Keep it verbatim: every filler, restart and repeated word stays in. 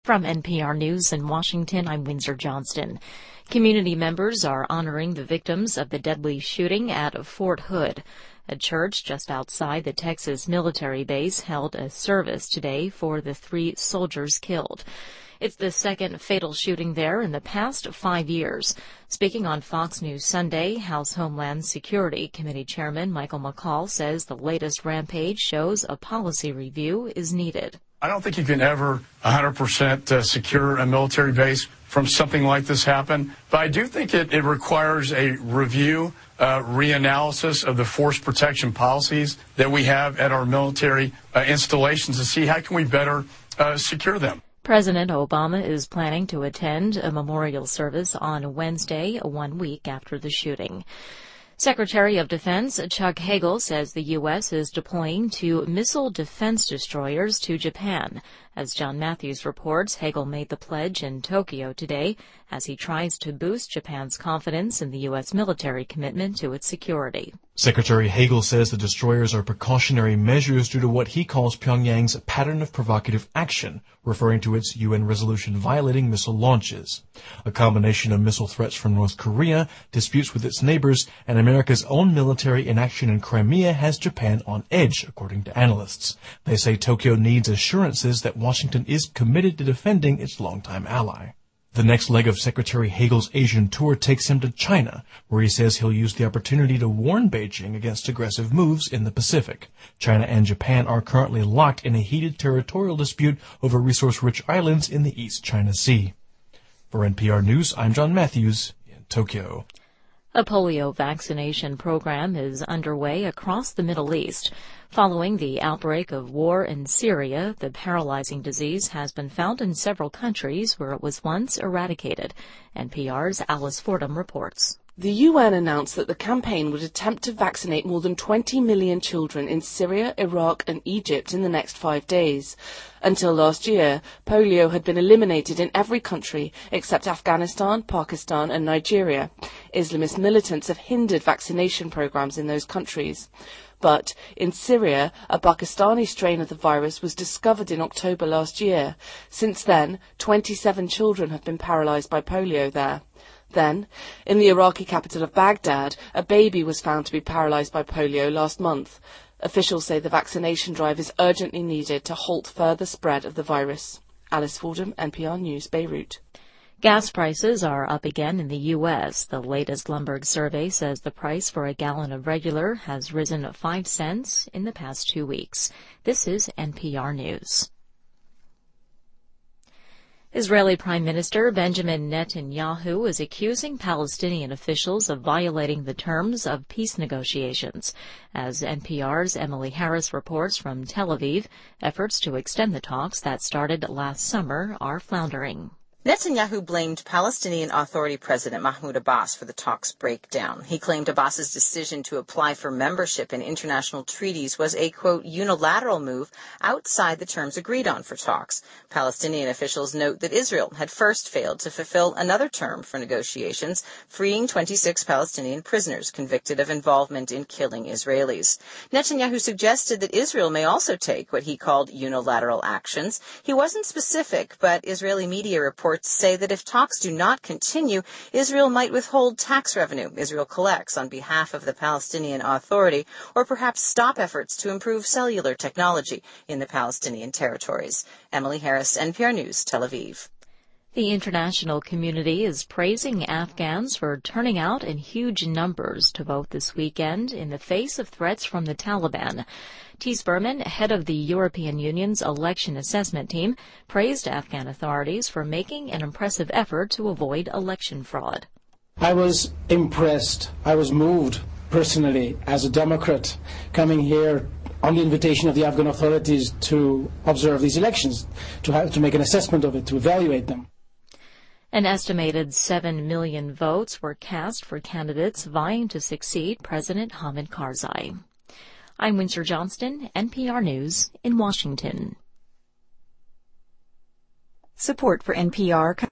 From N P R News in Washington, I'm Windsor Johnston. Community members are honoring the victims of the deadly shooting at Fort Hood. A church just outside the Texas military base held a service today for the three soldiers killed. It's the second fatal shooting there in the past five years. Speaking on Fox News Sunday, House Homeland Security Committee Chairman Michael McCaul says the latest rampage shows a policy review is needed. I don't think you can ever one hundred percent uh, secure a military base from something like this happen, but I do think it, it requires a review, uh, reanalysis of the force protection policies that we have at our military uh, installations to see how can we better uh, secure them. President Obama is planning to attend a memorial service on Wednesday, one week after the shooting. Secretary of Defense Chuck Hagel says the U S is deploying two missile defense destroyers to Japan. As John Matthews reports, Hagel made the pledge in Tokyo today as he tries to boost Japan's confidence in the U S military commitment to its security. Secretary Hagel says the destroyers are precautionary measures due to what he calls Pyongyang's pattern of provocative action, referring to its U N resolution violating missile launches. A combination of missile threats from North Korea, disputes with its neighbors, and America's own military inaction in Crimea has Japan on edge, according to analysts. They say Tokyo needs assurances that Washington is committed to defending its longtime ally. The next leg of Secretary Hagel's Asian tour takes him to China, where he says he'll use the opportunity to warn Beijing against aggressive moves in the Pacific. China and Japan are currently locked in a heated territorial dispute over resource-rich islands in the East China Sea. For N P R News, I'm John Matthews in Tokyo. A polio vaccination program is underway across the Middle East. Following the outbreak of war in Syria, the paralyzing disease has been found in several countries where it was once eradicated. N P R's Alice Fordham reports. The U N announced that the campaign would attempt to vaccinate more than twenty million children in Syria, Iraq and Egypt in the next five days. Until last year, polio had been eliminated in every country except Afghanistan, Pakistan and Nigeria. Islamist militants have hindered vaccination programs in those countries. But in Syria, a Pakistani strain of the virus was discovered in October last year. Since then, twenty-seven children have been paralyzed by polio there. Then, in the Iraqi capital of Baghdad, a baby was found to be paralyzed by polio last month. Officials say the vaccination drive is urgently needed to halt further spread of the virus. Alice Fordham, N P R News, Beirut. Gas prices are up again in the U S. The latest Bloomberg survey says the price for a gallon of regular has risen five cents in the past two weeks. This is N P R News. Israeli Prime Minister Benjamin Netanyahu is accusing Palestinian officials of violating the terms of peace negotiations. As N P R's Emily Harris reports from Tel Aviv, efforts to extend the talks that started last summer are floundering. Netanyahu blamed Palestinian Authority President Mahmoud Abbas for the talks' breakdown. He claimed Abbas's decision to apply for membership in international treaties was a, quote, unilateral move outside the terms agreed on for talks. Palestinian officials note that Israel had first failed to fulfill another term for negotiations, freeing twenty-six Palestinian prisoners convicted of involvement in killing Israelis. Netanyahu suggested that Israel may also take what he called unilateral actions. He wasn't specific, but Israeli media reports say that if talks do not continue, Israel might withhold tax revenue Israel collects on behalf of the Palestinian Authority, or perhaps stop efforts to improve cellular technology in the Palestinian territories. Emily Harris, N P R News, Tel Aviv. The international community is praising Afghans for turning out in huge numbers to vote this weekend in the face of threats from the Taliban. Tees Berman, head of the European Union's election assessment team, praised Afghan authorities for making an impressive effort to avoid election fraud. I was impressed. I was moved personally as a Democrat coming here on the invitation of the Afghan authorities to observe these elections, to have to make an assessment of it, to evaluate them. An estimated seven million votes were cast for candidates vying to succeed President Hamid Karzai. I'm Windsor Johnston, N P R News in Washington. Support for N P R